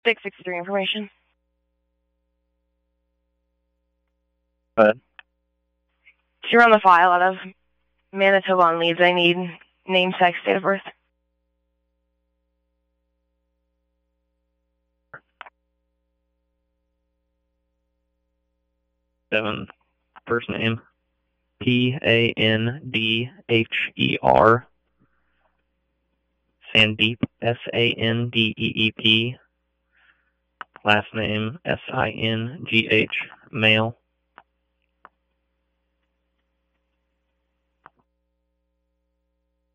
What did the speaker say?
663 information. Go ahead. To run the file out of Manitoba on leads, I need name, sex, date of birth. Devin, first name Pandher. Sandeep, Sandeep. Last name Singh, male.